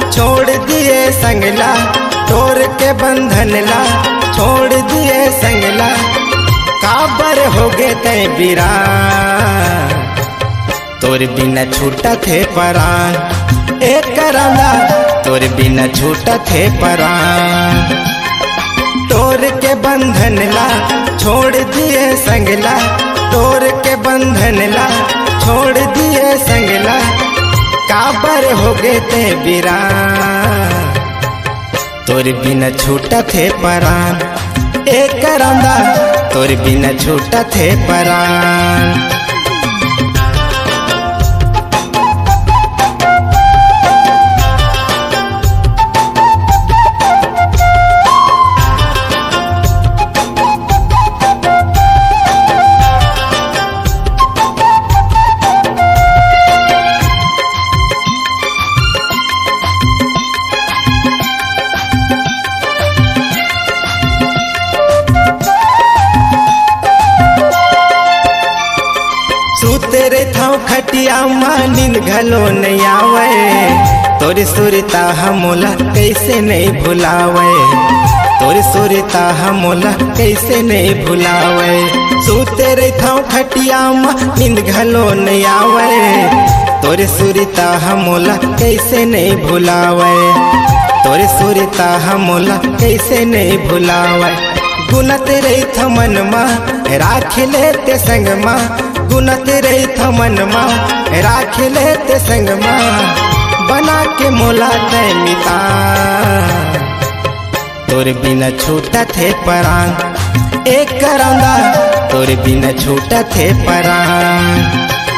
छोड़ दिए संगला, तोर के बंधन ला छोड़ दिए संगला, काबर हो गए तय वीरान, तोर बिना छूटा थे परान, एक करौंदा तोर बिना छूटा थे परान। तोर के बंधन ला छोड़ दिए संगला, तोर के बंधन ला छोड़ दिए संगला, काबर हो गए ते वीरान, तोर बिना छूटा थे परान, एक करौंदा तोर बिना छूटा थे परान। सुतेरे थाव खटिया नींद घलो नहीं आवे, तोरी सुरता हमोला कैसे नहीं भुलावे, तोरी सुरता हमोला कैसे नहीं भुलावे। सुतेरे थाव खटिया नींद घलो नहीं आवे, तोरी सुरता हमोला कैसे नहीं भुलावे, तोरी सुरता हमोला कैसे नहीं भुलावे। गुनत रही थमन मा राख लेते संग मा, गुनत रही थमन मा राख लेते संग मा, बना के मोला तय मिता, तोर बिना छूटा थे परान, एक करौंदा तोर बिना छूटा थे परान।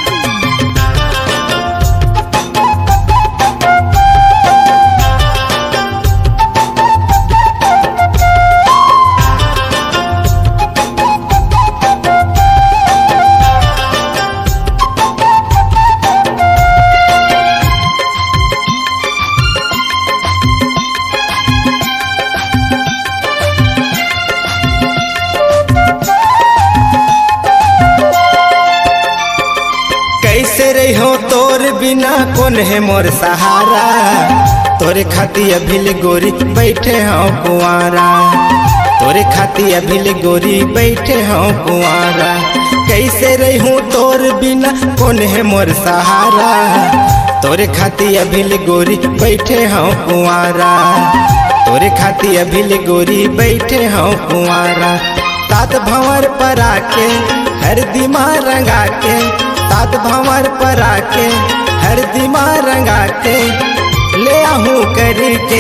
कैसे रही हो तोर बिना कौन है मोर सहारा, तोरे खाती अभिल गोरी बैठे हो कुआरा, तोरे खाती अभिल गोरी बैठे हो कुआरा। कैसे रही हूँ तोर बिना कौन है मोर सहारा, तोरे खाती अभिल गोरी बैठे हो कुआरा, तोरे खाती अभिल गोरी बैठे हो कुआरा। तात भंवर पर आके हर दिमा रंगा के, तात भंवर पर आके हर दिमा रंगा के, ले आहूँ करके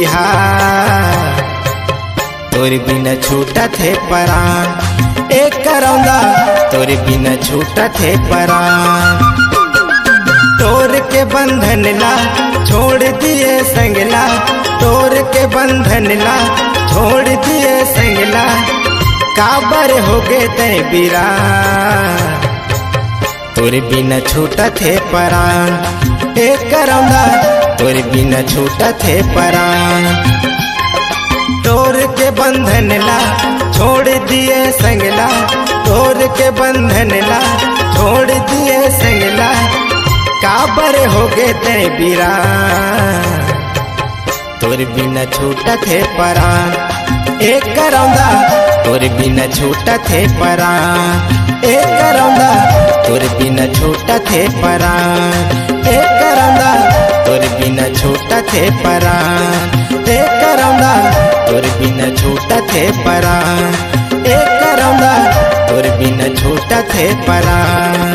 बिहार, तोर बिना छूटा थे परान, एक करौंदा तोर बिना छूटा थे परान। तोर के बंधन ला छोड़ दिए संगला, तोर के बंधन ला छोड़ दिए संगला, काबर हो गए तय वीरान, तोर बिना छूटा थे परान, एक करौंदा तोर बिना छूटा थे परान। तोर के बंधन ला छोड़ दिए संगला, तोर के बंधन ला छोड़ दिए संगला, काबर हो गए तय वीरान, तोर बिना छूटा थे परान, एक करौंदा तोर बिना छूटा थे परान, एक करौंदा तोर बिना छूटा थे परान, एक करौंदा तोर बिना छूटा थे परान, एक करौंदा तोर बिना छूटा थे परान, एक करौंदा तोर बिना छूटा थे परान।